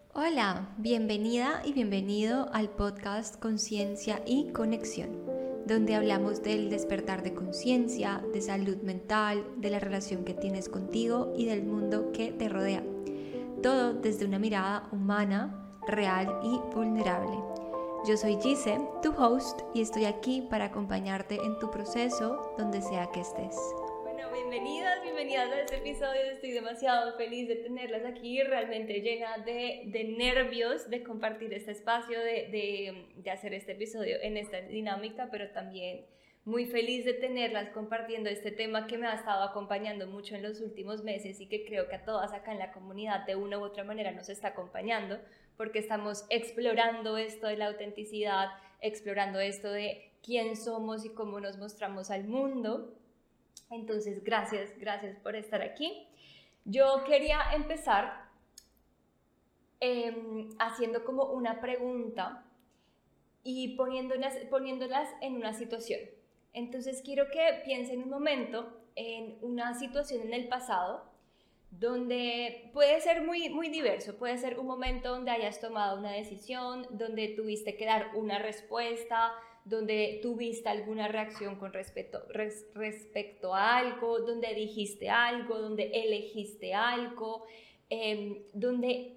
Hola, bienvenida y bienvenido al podcast Conciencia y Conexión, donde hablamos del despertar de conciencia, de salud mental, de la relación que tienes contigo y del mundo que te rodea. Todo desde una mirada humana, real y vulnerable. Yo soy Gise, tu host, y estoy aquí para acompañarte en tu proceso donde sea que estés. Bueno, bienvenidas a este episodio. Estoy demasiado feliz de tenerlas aquí, realmente llena de nervios de compartir este espacio, de hacer este episodio en esta dinámica, pero también muy feliz de tenerlas compartiendo este tema que me ha estado acompañando mucho en los últimos meses y que creo que a todas acá en la comunidad de una u otra manera nos está acompañando, porque estamos explorando esto de la autenticidad, explorando esto de quién somos y cómo nos mostramos al mundo. Entonces, gracias por estar aquí. Yo quería empezar haciendo como una pregunta y poniéndolas en una situación. Entonces, quiero que piensen un momento en una situación en el pasado donde puede ser muy diverso, puede ser un momento donde hayas tomado una decisión, donde tuviste que dar una respuesta, donde tuviste alguna reacción con respecto a algo, donde dijiste algo, donde elegiste algo, donde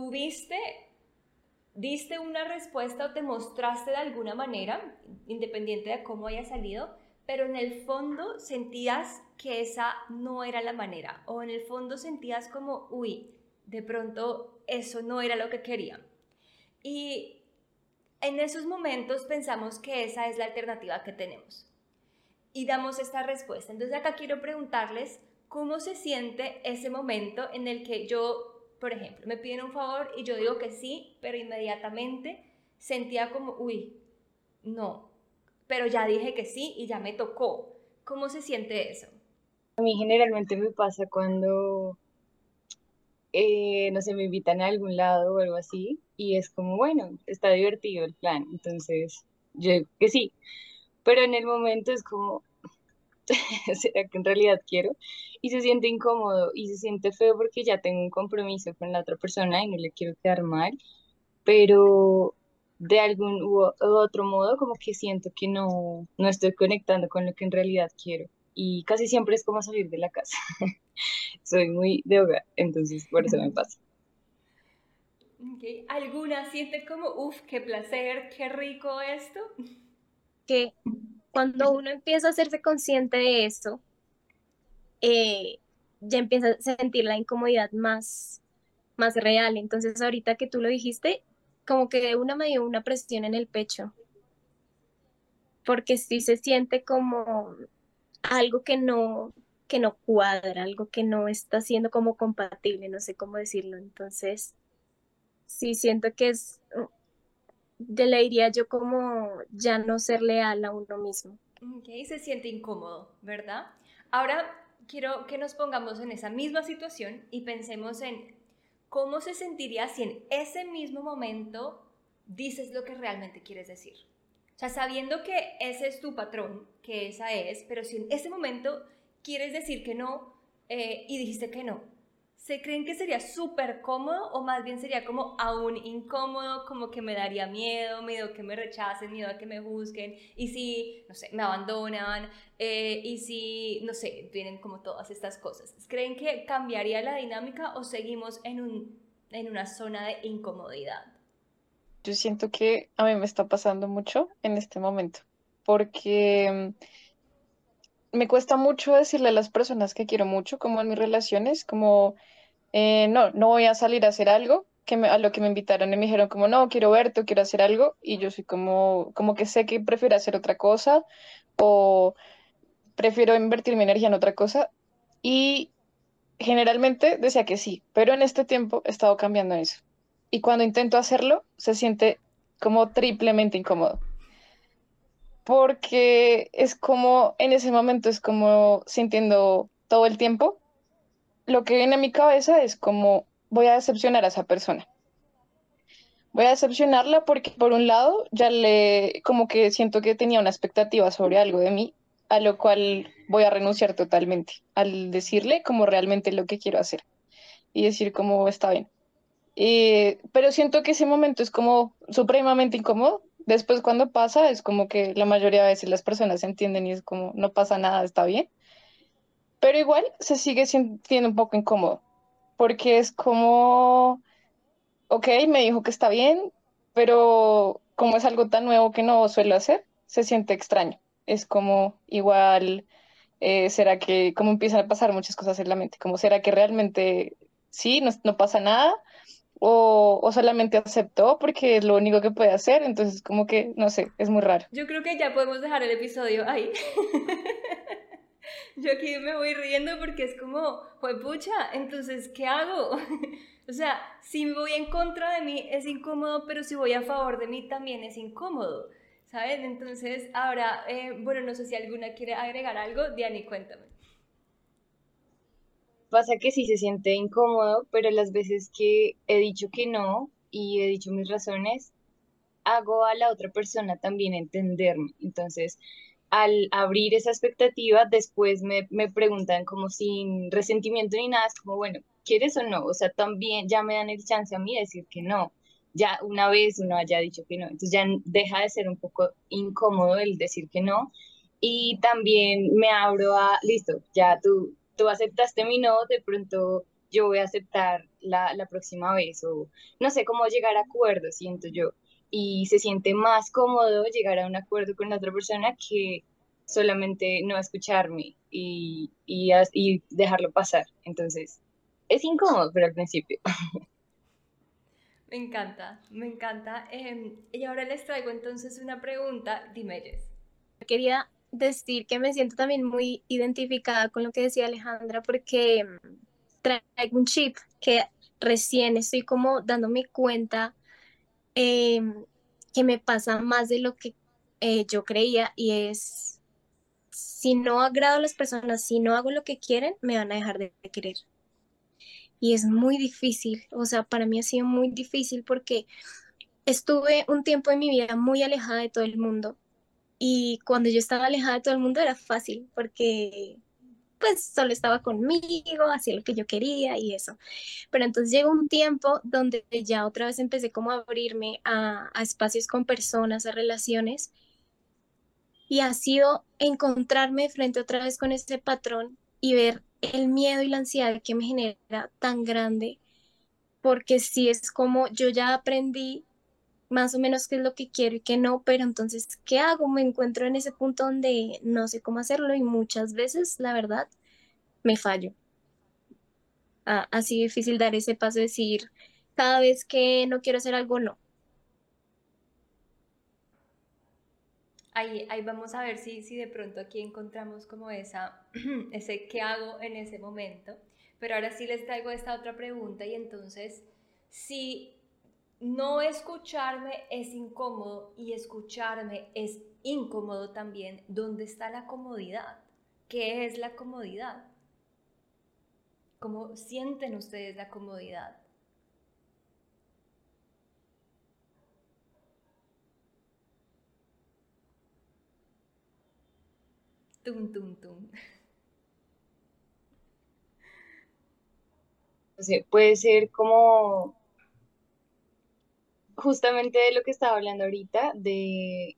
diste una respuesta o te mostraste de alguna manera, independiente de cómo haya salido, pero en el fondo sentías que esa no era la manera, o en el fondo sentías como, uy, de pronto eso no era lo que quería. Y en esos momentos pensamos que esa es la alternativa que tenemos y damos esta respuesta. Entonces acá quiero preguntarles cómo se siente ese momento en el que yo, por ejemplo, me piden un favor y yo digo que sí, pero inmediatamente sentía como, uy, no, pero ya dije que sí y ya me tocó. ¿Cómo se siente eso? A mí generalmente me pasa cuando, no sé, me invitan a algún lado o algo así y es como, bueno, está divertido el plan, entonces yo digo que sí, pero en el momento es como, ¿será que en realidad quiero? Y se siente incómodo y se siente feo porque ya tengo un compromiso con la otra persona y no le quiero quedar mal, pero de algún u otro modo como que siento que no estoy conectando con lo que en realidad quiero. Y casi siempre es como salir de la casa. Soy muy de hogar, entonces por eso me pasa. Okay. ¿Alguna siente como, uff, qué placer, qué rico esto? Que cuando uno empieza a hacerse consciente de eso, eh, ya empieza a sentir la incomodidad más real. Entonces, ahorita que tú lo dijiste, como que de una me dio una presión en el pecho, porque sí se siente como algo que no cuadra, algo que no está siendo como compatible, no sé cómo decirlo. Entonces, sí siento que es, le diría yo como ya no ser leal a uno mismo. Ok, se siente incómodo, ¿verdad? Ahora quiero que nos pongamos en esa misma situación y pensemos en cómo se sentiría si en ese mismo momento dices lo que realmente quieres decir. O sea, sabiendo que ese es tu patrón, que esa es, pero si en ese momento quieres decir que no y dijiste que no, ¿se creen que sería súper cómodo o más bien sería como aún incómodo, como que me daría miedo que me rechacen, miedo a que me juzguen, y si, no sé, me abandonan, y si, no sé, vienen como todas estas cosas? ¿Creen que cambiaría la dinámica o seguimos en una zona de incomodidad? Yo siento que a mí me está pasando mucho en este momento, porque me cuesta mucho decirle a las personas que quiero mucho, como en mis relaciones, como, no voy a salir a hacer algo, a lo que me invitaron y me dijeron como, no, quiero verte o quiero hacer algo, y yo soy como que sé que prefiero hacer otra cosa o prefiero invertir mi energía en otra cosa, y generalmente decía que sí, pero en este tiempo he estado cambiando eso. Y cuando intento hacerlo, se siente como triplemente incómodo, porque es como, en ese momento es como sintiendo todo el tiempo, lo que viene a mi cabeza es como voy a decepcionar a esa persona. Voy a decepcionarla porque por un lado como que siento que tenía una expectativa sobre algo de mí, a lo cual voy a renunciar totalmente al decirle como realmente lo que quiero hacer y decir como está bien. Pero siento que ese momento es como supremamente incómodo. Después cuando pasa es como que la mayoría de veces las personas entienden y es como no pasa nada, está bien. Pero igual se sigue sintiendo un poco incómodo porque es como, ok, me dijo que está bien, pero como es algo tan nuevo que no suelo hacer, se siente extraño. Es como igual, ¿será que, como empiezan a pasar muchas cosas en la mente? Como, ¿será que realmente sí, no pasa nada? O solamente aceptó porque es lo único que puede hacer, entonces como que, no sé, es muy raro. Yo creo que ya podemos dejar el episodio ahí. Yo aquí me voy riendo porque es como, pucha, entonces, ¿qué hago? O sea, si voy en contra de mí es incómodo, pero si voy a favor de mí también es incómodo, ¿sabes? Entonces, ahora, bueno, no sé si alguna quiere agregar algo. Diani, cuéntame. Pasa que sí se siente incómodo, pero las veces que he dicho que no y he dicho mis razones, hago a la otra persona también entenderme. Entonces, al abrir esa expectativa, después me preguntan como sin resentimiento ni nada, es como, bueno, ¿quieres o no? O sea, también ya me dan el chance a mí de decir que no. Ya una vez uno haya dicho que no, entonces ya deja de ser un poco incómodo el decir que no. Y también me abro a, listo, ya tú aceptaste mi no, de pronto yo voy a aceptar la próxima vez, o no sé cómo llegar a acuerdos, siento yo, y se siente más cómodo llegar a un acuerdo con la otra persona que solamente no escucharme y dejarlo pasar. Entonces, es incómodo, pero al principio. Me encanta, me encanta. Y ahora les traigo entonces una pregunta. Dime, Jess. Quería decir que me siento también muy identificada con lo que decía Alejandra porque traigo un chip que recién estoy como dándome cuenta eh, que me pasa más de lo que yo creía y es, si no agrado a las personas, si no hago lo que quieren, me van a dejar de querer. Y es muy difícil, o sea, para mí ha sido muy difícil porque estuve un tiempo en mi vida muy alejada de todo el mundo y cuando yo estaba alejada de todo el mundo era fácil porque pues solo estaba conmigo, hacía lo que yo quería y eso. Pero entonces llegó un tiempo donde ya otra vez empecé como a abrirme a espacios con personas, a relaciones y ha sido encontrarme frente otra vez con ese patrón y ver el miedo y la ansiedad que me genera tan grande porque sí es como yo ya aprendí más o menos qué es lo que quiero y qué no, pero entonces, ¿qué hago? Me encuentro en ese punto donde no sé cómo hacerlo y muchas veces, la verdad, me fallo. Así difícil dar ese paso, de decir, cada vez que no quiero hacer algo, no. Ahí vamos a ver si de pronto aquí encontramos como ese qué hago en ese momento. Pero ahora sí les traigo esta otra pregunta y entonces, si no escucharme es incómodo y escucharme es incómodo también, ¿dónde está la comodidad? ¿Qué es la comodidad? ¿Cómo sienten ustedes la comodidad? Tum, tum, tum. O sea, puede ser como justamente de lo que estaba hablando ahorita, de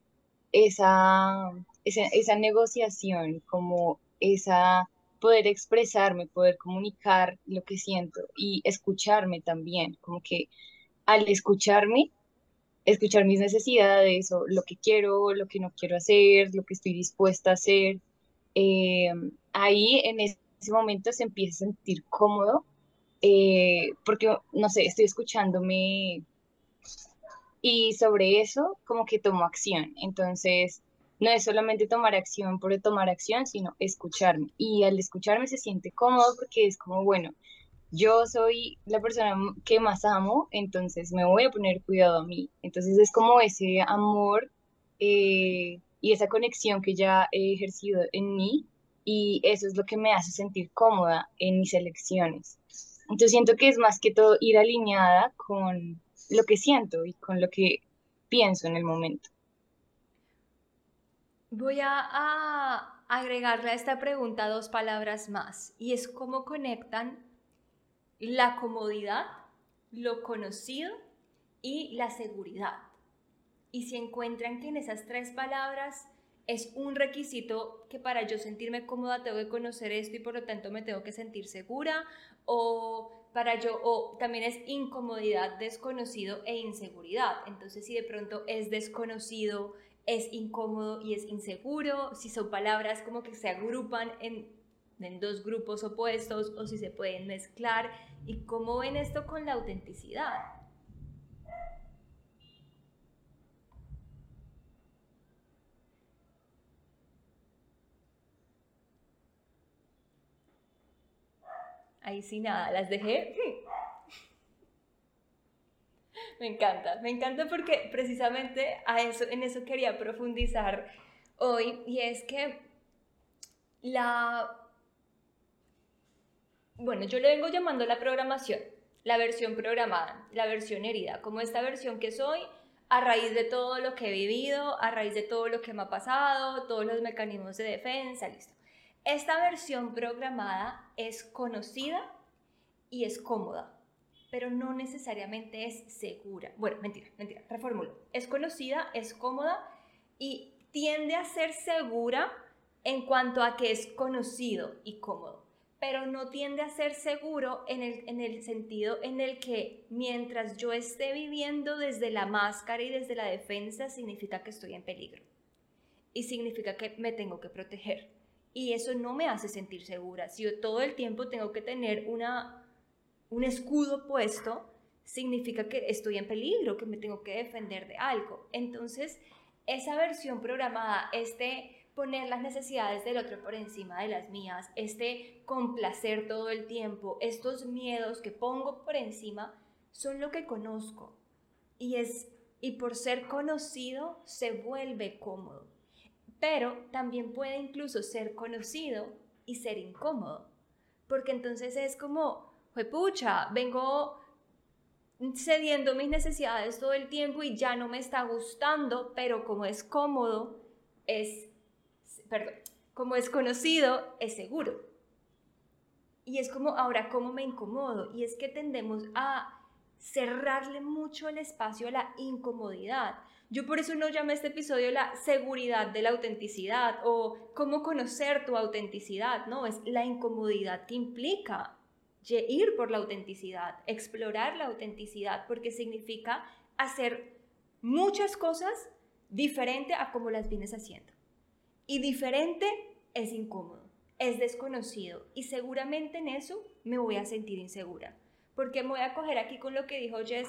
esa negociación, como esa poder expresarme, poder comunicar lo que siento y escucharme también, como que al escucharme, escuchar mis necesidades o lo que quiero, lo que no quiero hacer, lo que estoy dispuesta a hacer, eh, ahí en ese momento se empieza a sentir cómodo, porque, no sé, estoy escuchándome y sobre eso como que tomo acción. Entonces, no es solamente tomar acción por tomar acción, sino escucharme. Y al escucharme se siente cómodo porque es como, bueno, yo soy la persona que más amo, entonces me voy a poner cuidado a mí. Entonces es como ese amor y esa conexión que ya he ejercido en mí y eso es lo que me hace sentir cómoda en mis elecciones. Entonces siento que es más que todo ir alineada con lo que siento y con lo que pienso en el momento. Voy a agregarle a esta pregunta dos palabras más y es cómo conectan la comodidad lo conocido y la seguridad. Y si encuentran que en esas tres palabras es un requisito que para yo sentirme cómoda tengo que conocer esto y por lo tanto me tengo que sentir segura, o también es incomodidad, desconocido e inseguridad. Entonces si de pronto es desconocido, es incómodo y es inseguro, si son palabras como que se agrupan en dos grupos opuestos o si se pueden mezclar, y cómo ven esto con la autenticidad. Ahí sí nada, las dejé. Me encanta porque precisamente en eso quería profundizar hoy, y es que yo le vengo llamando la programación, la versión programada, la versión herida, como esta versión que soy a raíz de todo lo que he vivido, a raíz de todo lo que me ha pasado, todos los mecanismos de defensa, listo. Esta versión programada es conocida y es cómoda, pero no necesariamente es segura. Bueno, mentira, reformulo. Es conocida, es cómoda y tiende a ser segura en cuanto a que es conocido y cómodo, pero no tiende a ser seguro en el sentido en el que mientras yo esté viviendo desde la máscara y desde la defensa, significa que estoy en peligro y significa que me tengo que proteger, y eso no me hace sentir segura. Si yo todo el tiempo tengo que tener un escudo puesto, significa que estoy en peligro, que me tengo que defender de algo. Entonces, esa versión programada, poner las necesidades del otro por encima de las mías, complacer todo el tiempo, estos miedos que pongo por encima, son lo que conozco. Y por ser conocido, se vuelve cómodo. Pero también puede incluso ser conocido y ser incómodo. Porque entonces es como, juepucha, vengo cediendo mis necesidades todo el tiempo y ya no me está gustando, pero como es cómodo, como es conocido, es seguro. Y es como, ahora, ¿cómo me incomodo? Y es que tendemos a cerrarle mucho el espacio a la incomodidad. Yo por eso no llamé este episodio la seguridad de la autenticidad o cómo conocer tu autenticidad, no, es la incomodidad que implica ir por la autenticidad, explorar la autenticidad, porque significa hacer muchas cosas diferente a como las vienes haciendo. Y diferente es incómodo, es desconocido, y seguramente en eso me voy a sentir insegura. Porque me voy a coger aquí con lo que dijo Jess.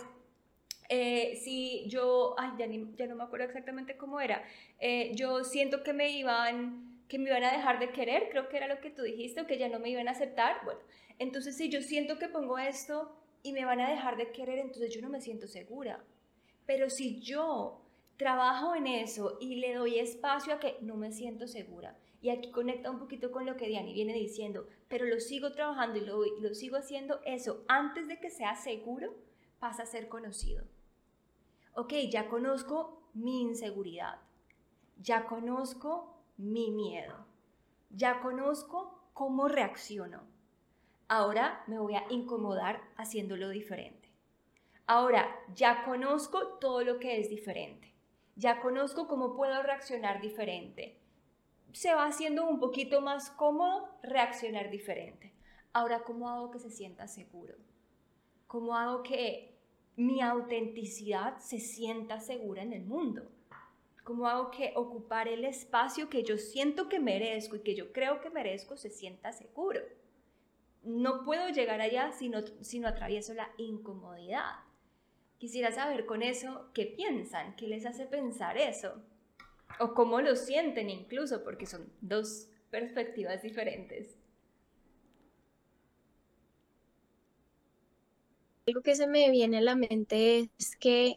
Si yo, ya no me acuerdo exactamente cómo era, yo siento que me iban a dejar de querer, creo que era lo que tú dijiste, o que ya no me iban a aceptar. Bueno, entonces si yo siento que pongo esto y me van a dejar de querer, entonces yo no me siento segura. Pero si yo trabajo en eso y le doy espacio a que no me siento segura, y aquí conecta un poquito con lo que Diani viene diciendo, pero lo sigo trabajando y lo sigo haciendo, eso antes de que sea seguro pasa a ser conocido. Ok, ya conozco mi inseguridad, ya conozco mi miedo, ya conozco cómo reacciono. Ahora me voy a incomodar haciéndolo diferente. Ahora ya conozco todo lo que es diferente, ya conozco cómo puedo reaccionar diferente. Se va haciendo un poquito más cómodo reaccionar diferente. Ahora, ¿cómo hago que se sienta seguro? ¿Cómo hago que mi autenticidad se sienta segura en el mundo? ¿Cómo hago que ocupar el espacio que yo siento que merezco y que yo creo que merezco se sienta seguro? No puedo llegar allá si no atravieso la incomodidad. Quisiera saber con eso qué piensan, qué les hace pensar eso, o cómo lo sienten incluso, porque son dos perspectivas diferentes. Algo que se me viene a la mente es que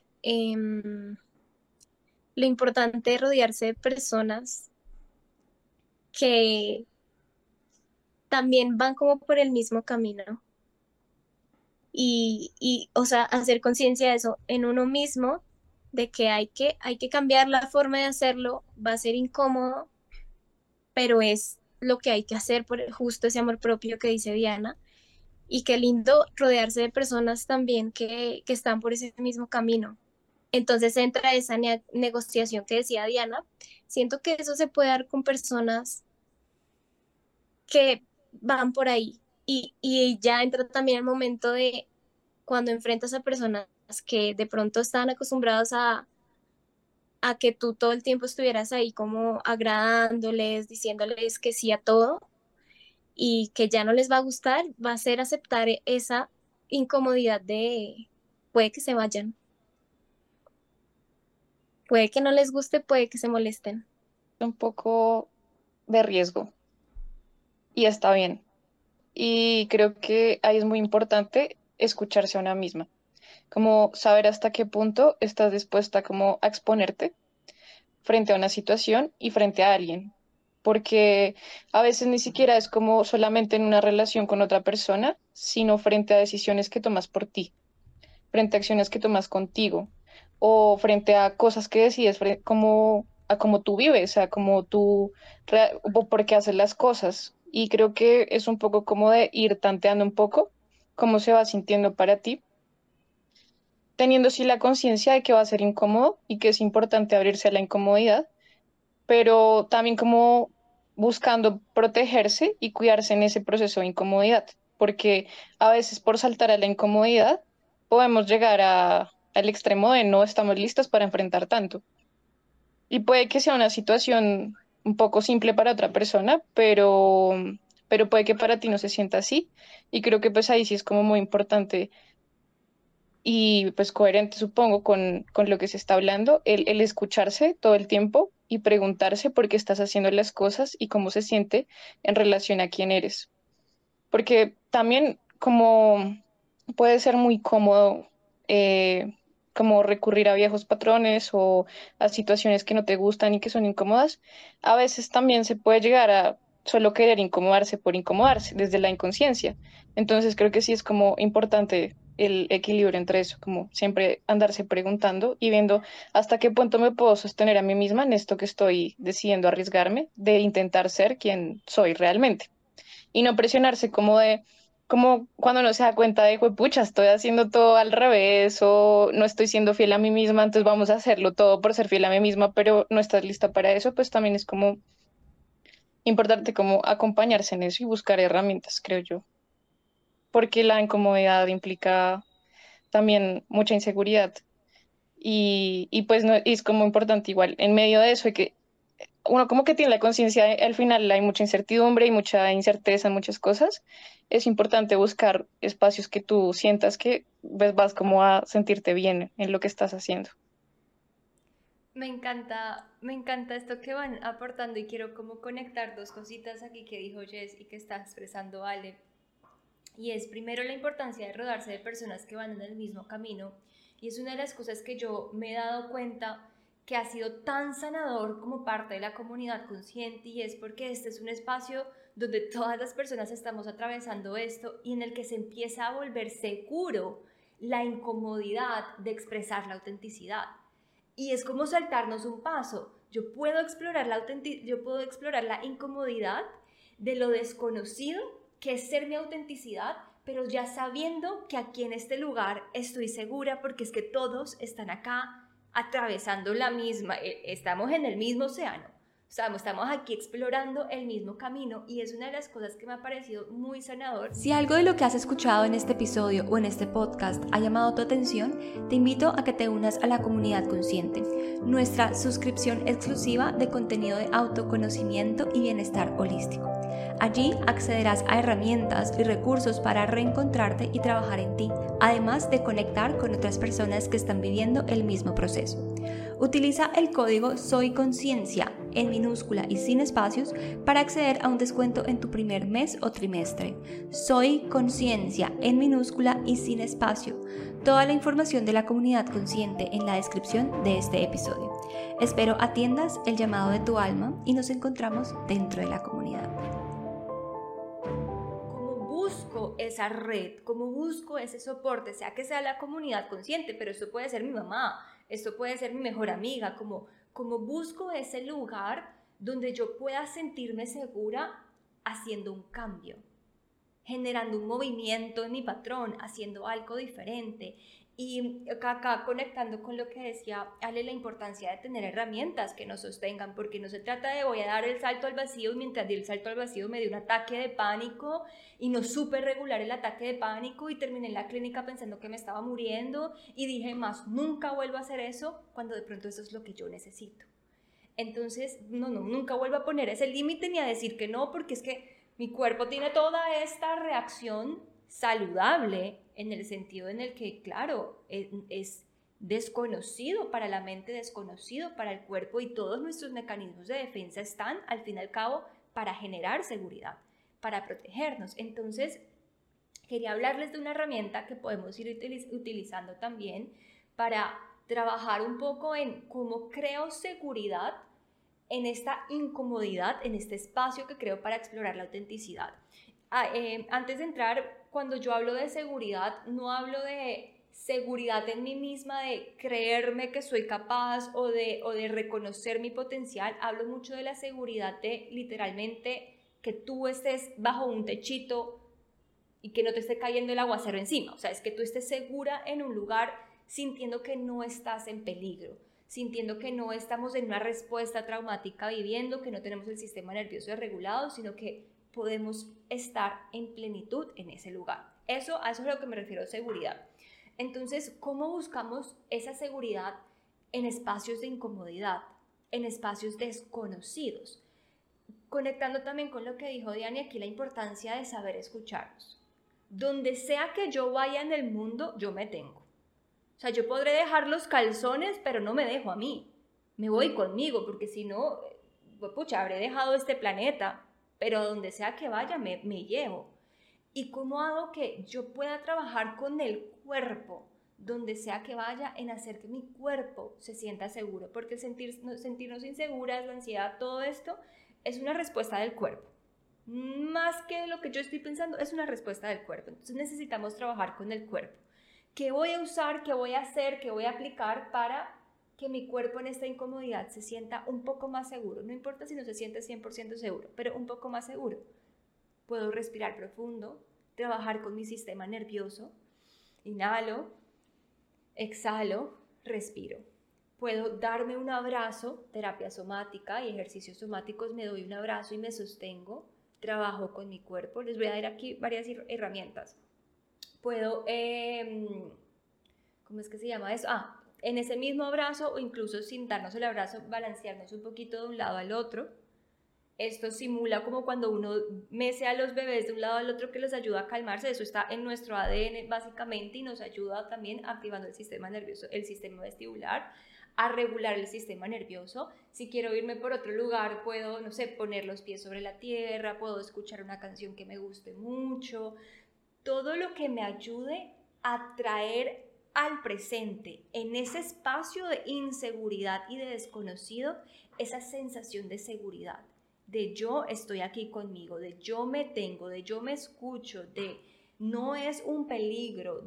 lo importante es rodearse de personas que también van como por el mismo camino y o sea, hacer conciencia de eso en uno mismo, de que hay que cambiar la forma de hacerlo, va a ser incómodo, pero es lo que hay que hacer por justo ese amor propio que dice Diana. Y qué lindo rodearse de personas también que están por ese mismo camino. Entonces entra esa negociación que decía Diana. Siento que eso se puede dar con personas que van por ahí. Y ya entra también el momento de cuando enfrentas a personas que de pronto están acostumbrados a que tú todo el tiempo estuvieras ahí como agradándoles, diciéndoles que sí a todo y que ya no les va a gustar, va a ser aceptar esa incomodidad de puede que se vayan, puede que no les guste, puede que se molesten. Un poco de riesgo y está bien. Y creo que ahí es muy importante escucharse a una misma, como saber hasta qué punto estás dispuesta como a exponerte frente a una situación y frente a alguien, porque a veces ni siquiera es como solamente en una relación con otra persona, sino frente a decisiones que tomas por ti, frente a acciones que tomas contigo o frente a cosas que decides como a cómo tú vives, a cómo tú o por qué haces las cosas. Y creo que es un poco como de ir tanteando un poco cómo se va sintiendo para ti, teniendo sí la conciencia de que va a ser incómodo y que es importante abrirse a la incomodidad, pero también como buscando protegerse y cuidarse en ese proceso de incomodidad, porque a veces por saltar a la incomodidad podemos llegar al extremo de no estamos listas para enfrentar tanto. Y puede que sea una situación un poco simple para otra persona, pero puede que para ti no se sienta así. Y creo que pues ahí sí es como muy importante y pues coherente, supongo, con lo que se está hablando, el escucharse todo el tiempo y preguntarse por qué estás haciendo las cosas y cómo se siente en relación a quién eres. Porque también como puede ser muy cómodo como recurrir a viejos patrones o a situaciones que no te gustan y que son incómodas, a veces también se puede llegar a solo querer incomodarse por incomodarse desde la inconsciencia. Entonces creo que sí es como importante el equilibrio entre eso, como siempre andarse preguntando y viendo hasta qué punto me puedo sostener a mí misma en esto que estoy decidiendo arriesgarme de intentar ser quien soy realmente y no presionarse como de, como cuando uno se da cuenta de, pucha, estoy haciendo todo al revés o no estoy siendo fiel a mí misma, entonces vamos a hacerlo todo por ser fiel a mí misma, pero no estás lista para eso, pues también es como importante como acompañarse en eso y buscar herramientas, creo yo, porque la incomodidad implica también mucha inseguridad y pues no, y es como importante igual, en medio de eso hay que uno como que tiene la conciencia, al final hay mucha incertidumbre y mucha incerteza en muchas cosas. Es importante buscar espacios que tú sientas que pues, vas como a sentirte bien en lo que estás haciendo. Me encanta esto que van aportando y quiero como conectar dos cositas aquí que dijo Jess y que está expresando Ale. Y es primero la importancia de rodearse de personas que van en el mismo camino. Y es una de las cosas que yo me he dado cuenta que ha sido tan sanador como parte de la comunidad consciente y es porque este es un espacio donde todas las personas estamos atravesando esto y en el que se empieza a volver seguro la incomodidad de expresar la autenticidad. Y es como saltarnos un paso. Yo puedo explorar la incomodidad de lo desconocido que es ser mi autenticidad, pero ya sabiendo que aquí en este lugar estoy segura porque es que todos están acá atravesando estamos en el mismo océano. O sea, estamos aquí explorando el mismo camino y es una de las cosas que me ha parecido muy sanador. Si algo de lo que has escuchado en este episodio o en este podcast ha llamado tu atención, te invito a que te unas a la comunidad consciente, nuestra suscripción exclusiva de contenido de autoconocimiento y bienestar holístico. Allí accederás a herramientas y recursos para reencontrarte y trabajar en ti, además de conectar con otras personas que están viviendo el mismo proceso. Utiliza el código SOYCONCIENCIA en minúscula y sin espacios para acceder a un descuento en tu primer mes o trimestre. Soy Conciencia en minúscula y sin espacio. Toda la información de la comunidad consciente en la descripción de este episodio. Espero atiendas el llamado de tu alma y nos encontramos dentro de la comunidad. ¿Cómo busco esa red? ¿Cómo busco ese soporte? Sea que sea la comunidad consciente, pero esto puede ser mi mamá, esto puede ser mi mejor amiga, como busco ese lugar donde yo pueda sentirme segura haciendo un cambio. generando un movimiento en mi patrón, haciendo algo diferente. Y acá conectando con lo que decía Ale, la importancia de tener herramientas que nos sostengan, porque no se trata de voy a dar el salto al vacío y mientras di el salto al vacío me dio un ataque de pánico y no supe regular el ataque de pánico y terminé en la clínica pensando que me estaba muriendo y dije más, nunca vuelvo a hacer eso, cuando de pronto eso es lo que yo necesito. Entonces, nunca vuelvo a poner ese límite ni a decir que no, porque es que mi cuerpo tiene toda esta reacción saludable en el sentido en el que, claro, es desconocido para la mente, desconocido para el cuerpo y todos nuestros mecanismos de defensa están, al fin y al cabo, para generar seguridad, para protegernos. Entonces, quería hablarles de una herramienta que podemos ir utilizando también para trabajar un poco en cómo creo seguridad en esta incomodidad, en este espacio que creo para explorar la autenticidad. Antes de entrar, cuando yo hablo de seguridad, no hablo de seguridad en mí misma, de creerme que soy capaz o de reconocer mi potencial. Hablo mucho de la seguridad de literalmente que tú estés bajo un techito y que no te esté cayendo el aguacero encima. O sea, es que tú estés segura en un lugar sintiendo que no estás en peligro, sintiendo que no estamos en una respuesta traumática viviendo, que no tenemos el sistema nervioso desregulado, sino que podemos estar en plenitud en ese lugar. A eso es a lo que me refiero, seguridad. Entonces, ¿cómo buscamos esa seguridad en espacios de incomodidad, en espacios desconocidos? Conectando también con lo que dijo Diana, aquí la importancia de saber escucharnos. Donde sea que yo vaya en el mundo, yo me tengo. O sea, yo podré dejar los calzones, pero no me dejo a mí. Me voy conmigo, porque si no, pucha, habré dejado este planeta, pero donde sea que vaya me llevo. ¿Y cómo hago que yo pueda trabajar con el cuerpo, donde sea que vaya, en hacer que mi cuerpo se sienta seguro? Porque el sentirnos inseguras, la ansiedad, todo esto, es una respuesta del cuerpo. Más que lo que yo estoy pensando, es una respuesta del cuerpo. Entonces necesitamos trabajar con el cuerpo. ¿Qué voy a usar, qué voy a hacer, qué voy a aplicar para que mi cuerpo en esta incomodidad se sienta un poco más seguro? No importa si no se siente 100% seguro, pero un poco más seguro. Puedo respirar profundo, trabajar con mi sistema nervioso. Inhalo, exhalo, respiro. Puedo darme un abrazo, terapia somática y ejercicios somáticos, me doy un abrazo y me sostengo. Trabajo con mi cuerpo. Les voy a dar aquí varias herramientas. Puedo, ¿cómo es que se llama eso? En ese mismo abrazo o incluso sin darnos el abrazo, balancearnos un poquito de un lado al otro. Esto simula como cuando uno mece a los bebés de un lado al otro, que les ayuda a calmarse. Eso está en nuestro ADN básicamente y nos ayuda también activando el sistema nervioso, el sistema vestibular, a regular el sistema nervioso. Si quiero irme por otro lugar, puedo, no sé, poner los pies sobre la tierra, puedo escuchar una canción que me guste mucho. Todo lo que me ayude a traer al presente, en ese espacio de inseguridad y de desconocido, esa sensación de seguridad, de yo estoy aquí conmigo, de yo me tengo, de yo me escucho, de no es un peligro,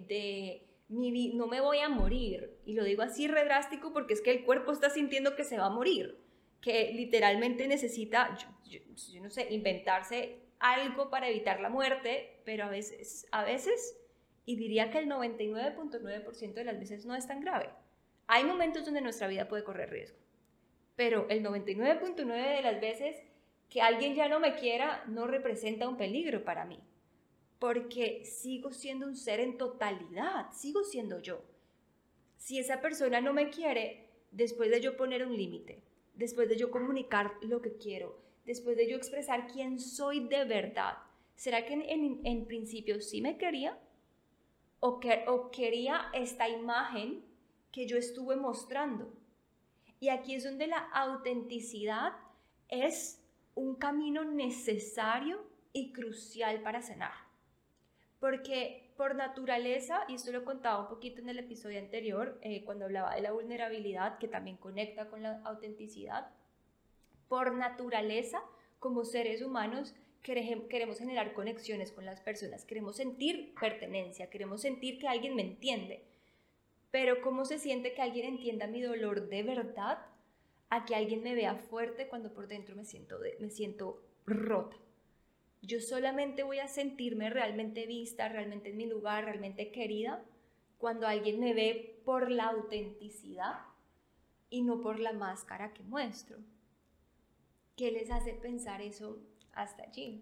no me voy a morir. Y lo digo así re drástico porque es que el cuerpo está sintiendo que se va a morir, que literalmente necesita, yo no sé, inventarse algo para evitar la muerte, pero a veces, y diría que el 99.9% de las veces no es tan grave. Hay momentos donde nuestra vida puede correr riesgo, pero el 99.9% de las veces que alguien ya no me quiera no representa un peligro para mí, porque sigo siendo un ser en totalidad, sigo siendo yo. Si esa persona no me quiere, después de yo poner un límite, después de yo comunicar lo que quiero, después de yo expresar quién soy de verdad, ¿será que en principio sí me quería? ¿O quería esta imagen que yo estuve mostrando? Y aquí es donde la autenticidad es un camino necesario y crucial para sanar. Porque por naturaleza, y esto lo contaba un poquito en el episodio anterior, cuando hablaba de la vulnerabilidad, que también conecta con la autenticidad, por naturaleza, como seres humanos, queremos generar conexiones con las personas, queremos sentir pertenencia, queremos sentir que alguien me entiende. Pero ¿cómo se siente que alguien entienda mi dolor de verdad a que alguien me vea fuerte cuando por dentro me siento rota? Yo solamente voy a sentirme realmente vista, realmente en mi lugar, realmente querida, cuando alguien me ve por la autenticidad y no por la máscara que muestro. ¿Qué les hace pensar eso hasta allí?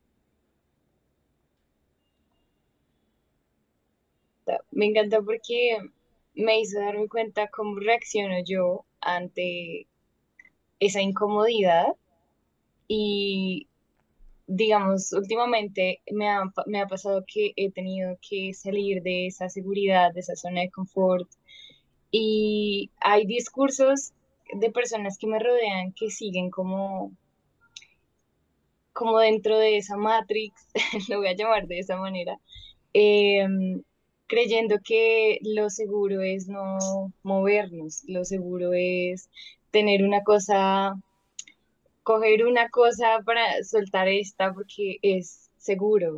Me encanta porque me hizo darme cuenta cómo reacciono yo ante esa incomodidad y digamos, últimamente me ha pasado que he tenido que salir de esa seguridad, de esa zona de confort y hay discursos de personas que me rodean que siguen como dentro de esa matrix, lo voy a llamar de esa manera, em, creyendo que lo seguro es no movernos, lo seguro es tener una cosa, coger una cosa para soltar esta porque es seguro.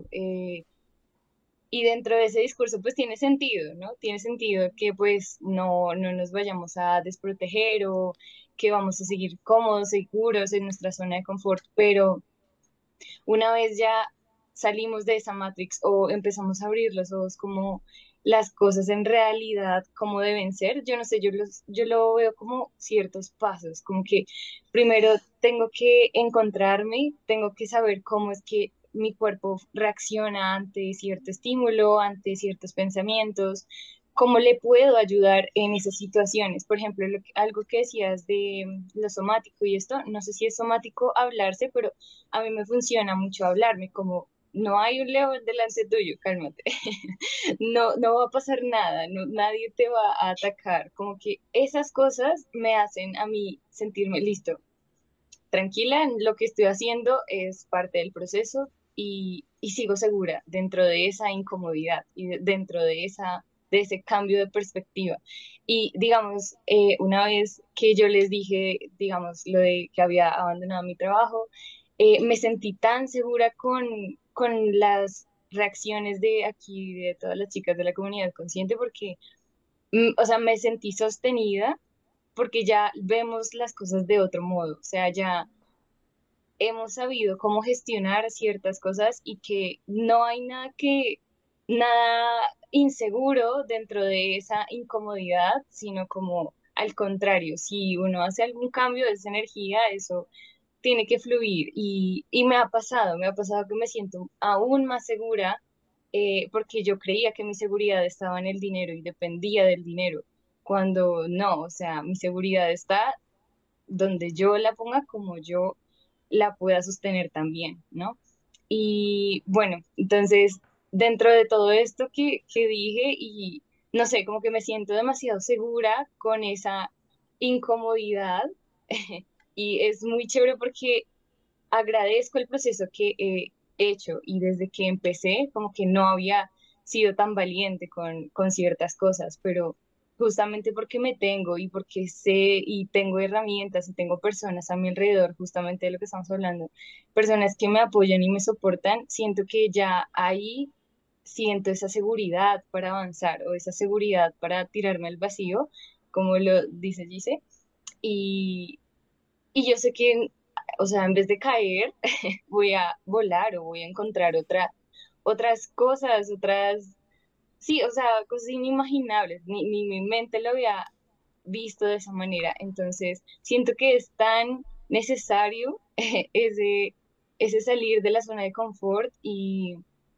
Y dentro de ese discurso pues tiene sentido, ¿no? Tiene sentido que pues no nos vayamos a desproteger o que vamos a seguir cómodos, seguros en nuestra zona de confort, pero una vez ya salimos de esa matrix o empezamos a abrir los ojos como las cosas en realidad como deben ser, yo no sé, yo lo veo como ciertos pasos, como que primero tengo que encontrarme, tengo que saber cómo es que mi cuerpo reacciona ante cierto estímulo, ante ciertos pensamientos, cómo le puedo ayudar en esas situaciones. Por ejemplo, algo que decías de lo somático y esto, no sé si es somático hablarse, pero a mí me funciona mucho hablarme, como no hay un león delante tuyo, cálmate, no va a pasar nada, no, nadie te va a atacar, como que esas cosas me hacen a mí sentirme listo, tranquila, lo que estoy haciendo es parte del proceso y sigo segura dentro de esa incomodidad y dentro de de ese cambio de perspectiva. Y digamos, una vez que yo les dije, digamos, lo de que había abandonado mi trabajo, me sentí tan segura con las reacciones de aquí, de todas las chicas de la comunidad consciente, porque, o sea, me sentí sostenida porque ya vemos las cosas de otro modo, o sea, ya hemos sabido cómo gestionar ciertas cosas y que no hay nada inseguro dentro de esa incomodidad, sino como al contrario, si uno hace algún cambio de esa energía, eso tiene que fluir y me ha pasado que me siento aún más segura porque yo creía que mi seguridad estaba en el dinero y dependía del dinero, cuando no, o sea, mi seguridad está donde yo la ponga como yo la pueda sostener también, ¿no? Y bueno, entonces, dentro de todo esto que dije, y no sé, como que me siento demasiado segura con esa incomodidad, y es muy chévere porque agradezco el proceso que he hecho y desde que empecé, como que no había sido tan valiente con ciertas cosas, pero justamente porque me tengo y porque sé y tengo herramientas y tengo personas a mi alrededor, justamente de lo que estamos hablando, personas que me apoyan y me soportan, siento que ya ahí siento esa seguridad para avanzar o esa seguridad para tirarme al vacío, como lo dice Gise, y, y yo sé que, o sea, en vez de caer, voy a volar o voy a encontrar otras cosas, sí, o sea, cosas inimaginables, ni mi mente lo había visto de esa manera. Entonces, siento que es tan necesario ese salir de la zona de confort y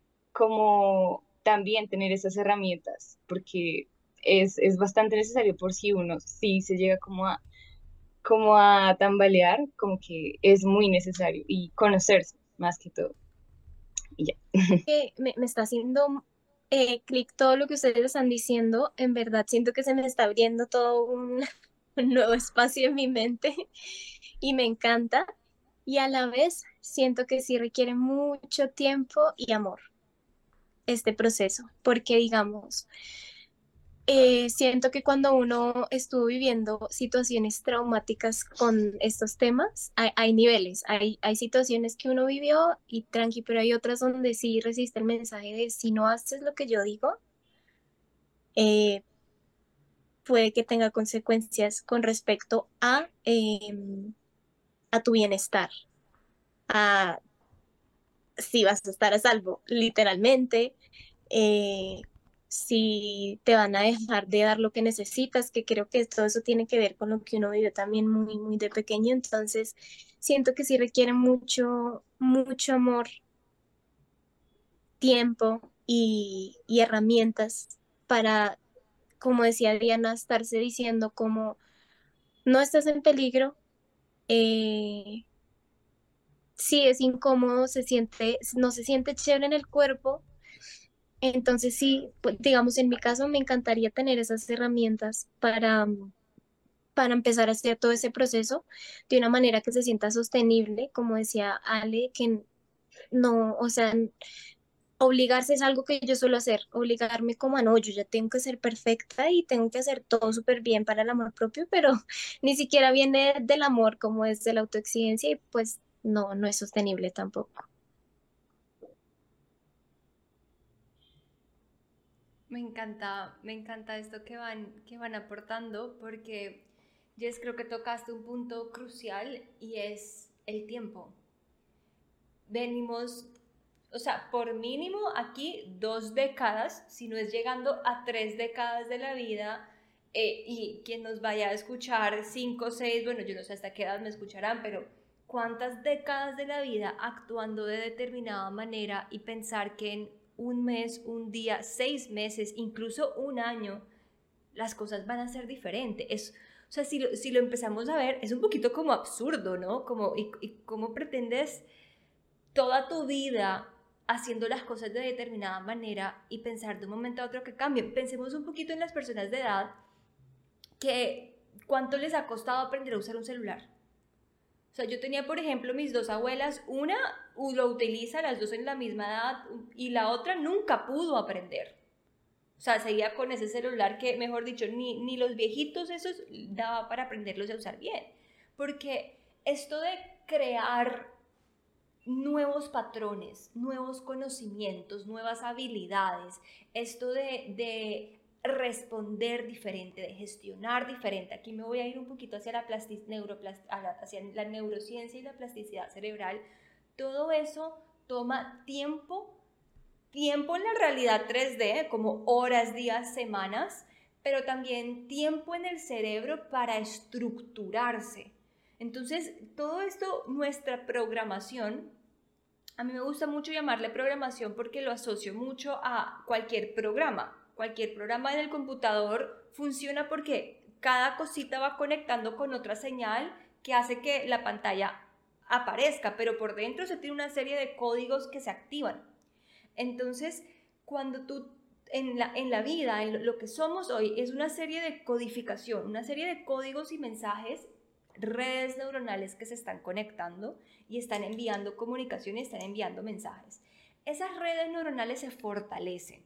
como también tener esas herramientas, porque es bastante necesario por si uno sí se llega como a tambalear, como que es muy necesario y conocerse más que todo. Y ya. Que me está haciendo clic todo lo que ustedes están diciendo. En verdad, siento que se me está abriendo todo un nuevo espacio en mi mente y me encanta. Y a la vez siento que sí requiere mucho tiempo y amor este proceso, porque digamos, siento que cuando uno estuvo viviendo situaciones traumáticas con estos temas, hay niveles, hay situaciones que uno vivió y tranqui, pero hay otras donde sí resiste el mensaje de si no haces lo que yo digo, eh, puede que tenga consecuencias con respecto a tu bienestar, a si vas a estar a salvo, literalmente, eh, si te van a dejar de dar lo que necesitas, que creo que todo eso tiene que ver con lo que uno vive también muy, muy de pequeño. Entonces, siento que sí requiere mucho, mucho amor, tiempo y herramientas para, como decía Diana, estarse diciendo como no estás en peligro. eh, sí es incómodo, no se siente chévere en el cuerpo. Entonces sí, pues, digamos, en mi caso me encantaría tener esas herramientas para empezar a hacer todo ese proceso de una manera que se sienta sostenible, como decía Ale, que no, o sea, obligarse es algo que yo suelo hacer, obligarme como a no, yo ya tengo que ser perfecta y tengo que hacer todo súper bien para el amor propio, pero ni siquiera viene del amor como es de la autoexigencia y pues no, no es sostenible tampoco. Me encanta esto que van aportando porque, Jess, creo que tocaste un punto crucial y es el tiempo. Venimos, o sea, por mínimo aquí 2 décadas, si no es llegando a 3 décadas de la vida, y quien nos vaya a escuchar 5, 6, bueno, yo no sé hasta qué edad me escucharán, pero cuántas décadas de la vida actuando de determinada manera y pensar que en un mes, un día, 6 meses, incluso un año, las cosas van a ser diferentes. O sea, si lo empezamos a ver, es un poquito como absurdo, ¿no? Como, y cómo pretendes toda tu vida haciendo las cosas de determinada manera y pensar de un momento a otro que cambien. Pensemos un poquito en las personas de edad que cuánto les ha costado aprender a usar un celular. O sea, yo tenía, por ejemplo, mis 2 abuelas, una lo utiliza, las dos en la misma edad, y la otra nunca pudo aprender. O sea, seguía con ese celular que, mejor dicho, ni los viejitos esos daba para aprenderlos a usar bien. Porque esto de crear nuevos patrones, nuevos conocimientos, nuevas habilidades, esto de responder diferente, de gestionar diferente. Aquí me voy a ir un poquito hacia hacia la neurociencia y la plasticidad cerebral. Todo eso toma tiempo en la realidad 3D, como horas, días, semanas, pero también tiempo en el cerebro para estructurarse. Entonces, todo esto, nuestra programación, a mí me gusta mucho llamarle programación porque lo asocio mucho a cualquier programa. Cualquier programa en el computador funciona porque cada cosita va conectando con otra señal que hace que la pantalla aparezca, pero por dentro se tiene una serie de códigos que se activan. Entonces, cuando tú en la vida, en lo que somos hoy, es una serie de codificación, una serie de códigos y mensajes, redes neuronales que se están conectando y están enviando comunicación y están enviando mensajes. Esas redes neuronales se fortalecen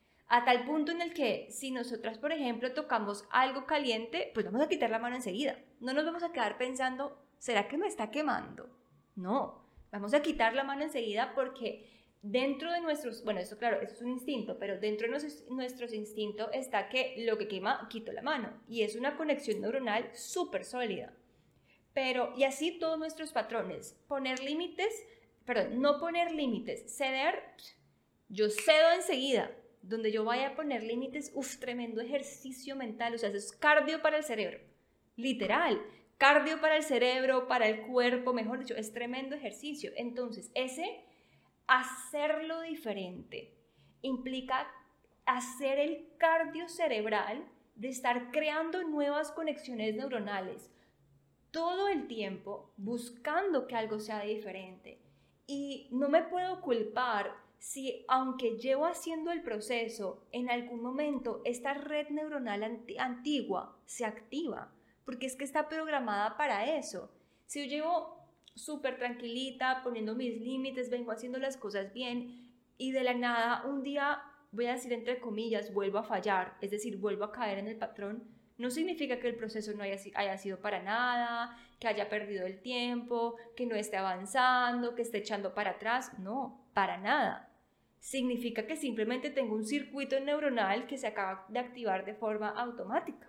a tal punto en el que si nosotras, por ejemplo, tocamos algo caliente, pues vamos a quitar la mano enseguida. No nos vamos a quedar pensando, ¿será que me está quemando? No, vamos a quitar la mano enseguida porque dentro de nuestros, bueno, esto claro, eso es un instinto, pero dentro de nuestros instintos está que lo que quema, quito la mano. Y es una conexión neuronal súper sólida. Pero, y así todos nuestros patrones, poner límites, perdón, no poner límites, ceder, yo cedo enseguida. Donde yo vaya a poner límites, tremendo ejercicio mental, o sea, eso es cardio para el cerebro, literal, cardio para el cerebro, para el cuerpo, mejor dicho, es tremendo ejercicio. Entonces, ese hacerlo diferente implica hacer el cardio cerebral de estar creando nuevas conexiones neuronales todo el tiempo buscando que algo sea diferente. Y no me puedo culpar si, aunque llevo haciendo el proceso, en algún momento esta red neuronal antigua se activa, porque es que está programada para eso. Si yo llevo súper tranquilita, poniendo mis límites, vengo haciendo las cosas bien y de la nada un día, voy a decir entre comillas, vuelvo a fallar, es decir, vuelvo a caer en el patrón, no significa que el proceso no haya sido para nada, que haya perdido el tiempo, que no esté avanzando, que esté echando para atrás. No, para nada. Significa que simplemente tengo un circuito neuronal que se acaba de activar de forma automática.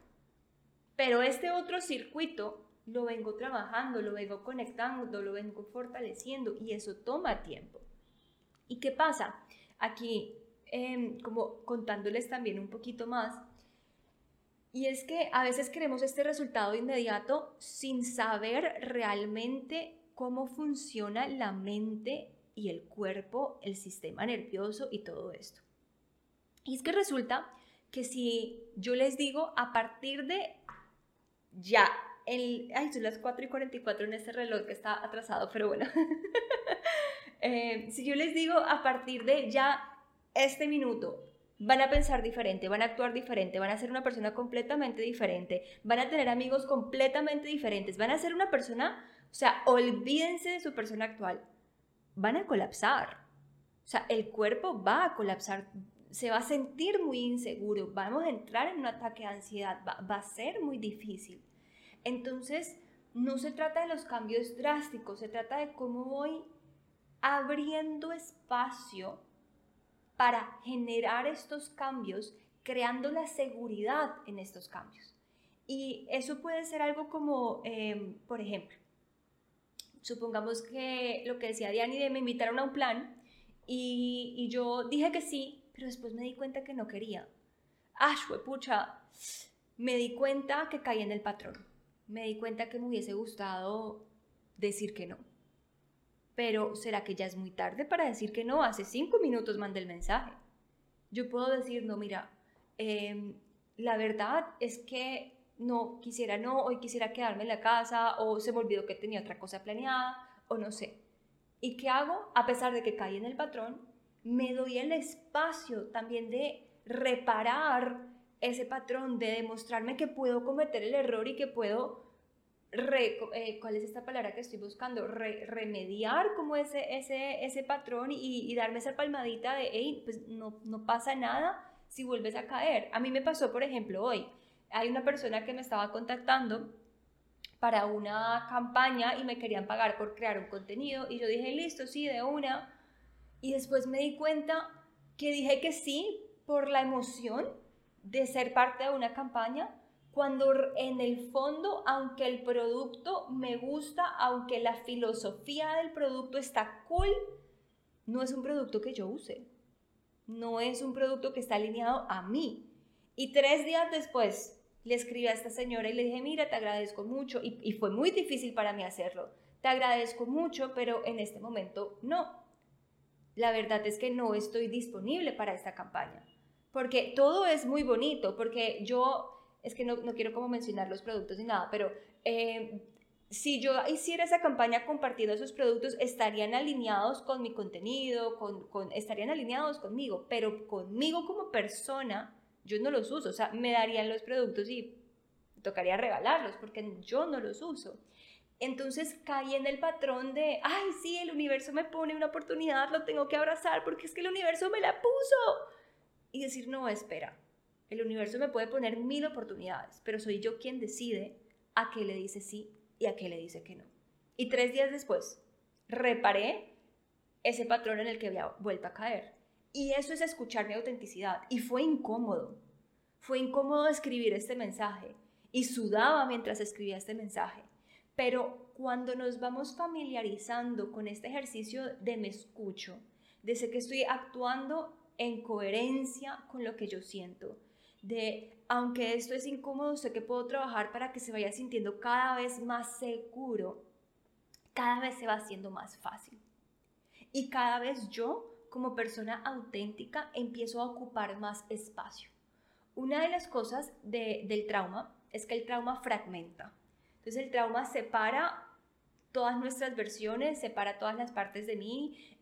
Pero este otro circuito lo vengo trabajando, lo vengo conectando, lo vengo fortaleciendo y eso toma tiempo. ¿Y qué pasa? Aquí, como contándoles también un poquito más, y es que a veces queremos este resultado inmediato sin saber realmente cómo funciona la mente y el cuerpo, el sistema nervioso y todo esto. Y es que resulta que si yo les digo a partir de ya, son las 4:44 en este reloj que está atrasado, pero bueno. Si yo les digo a partir de ya este minuto, van a pensar diferente, van a actuar diferente, van a ser una persona completamente diferente, van a tener amigos completamente diferentes, van a ser una persona, o sea, olvídense de su persona actual, van a colapsar. O sea, el cuerpo va a colapsar, se va a sentir muy inseguro, vamos a entrar en un ataque de ansiedad, va a ser muy difícil. Entonces, no se trata de los cambios drásticos, se trata de cómo voy abriendo espacio para generar estos cambios, creando la seguridad en estos cambios. Y eso puede ser algo como, por ejemplo, supongamos que lo que decía Diani de me invitaron a un plan y yo dije que sí, pero después me di cuenta que no quería. Pucha, me di cuenta que caí en el patrón. Me di cuenta que me hubiese gustado decir que no. Pero ¿será que ya es muy tarde para decir que no? Hace 5 minutos mandé el mensaje. Yo puedo decir, no, mira, la verdad es que no, hoy quisiera quedarme en la casa, o se me olvidó que tenía otra cosa planeada, o no sé. ¿Y qué hago? A pesar de que caí en el patrón, me doy el espacio también de reparar ese patrón, de demostrarme que puedo cometer el error y que puedo ¿cuál es esta palabra que estoy buscando? Remediar como ese patrón y darme esa palmadita de, hey, pues no pasa nada si vuelves a caer. A mí me pasó, por ejemplo, hoy. Hay una persona que me estaba contactando para una campaña y me querían pagar por crear un contenido y yo dije, listo, sí, de una. Y después me di cuenta que dije que sí por la emoción de ser parte de una campaña, cuando en el fondo, aunque el producto me gusta, aunque la filosofía del producto está cool, no es un producto que yo use, no es un producto que está alineado a mí. Y 3 días después le escribí a esta señora y le dije, mira, te agradezco mucho, y fue muy difícil para mí hacerlo, te agradezco mucho, pero en este momento no. La verdad es que no estoy disponible para esta campaña. Porque todo es muy bonito, porque es que no quiero como mencionar los productos ni nada, pero si yo hiciera esa campaña compartiendo esos productos, estarían alineados con mi contenido, estarían alineados conmigo, pero conmigo como persona, yo no los uso. O sea, me darían los productos y tocaría regalarlos, porque yo no los uso. Entonces caí en el patrón de, ay, sí, el universo me pone una oportunidad, lo tengo que abrazar porque es que el universo me la puso. Y decir, no, espera, el universo me puede poner 1000 oportunidades, pero soy yo quien decide a qué le dice sí y a qué le dice que no. Y 3 días después, reparé ese patrón en el que había vuelto a caer. Y eso es escuchar mi autenticidad. Y fue incómodo. Fue incómodo escribir este mensaje. Y sudaba mientras escribía este mensaje. Pero cuando nos vamos familiarizando con este ejercicio de me escucho, de sé que estoy actuando en coherencia con lo que yo siento, de aunque esto es incómodo, sé que puedo trabajar para que se vaya sintiendo cada vez más seguro, cada vez se va haciendo más fácil. Y cada vez yo, como persona auténtica, empiezo a ocupar más espacio. Una de las cosas del trauma es que el trauma fragmenta. Entonces el trauma separa todas nuestras versiones, separa todas las partes de mí,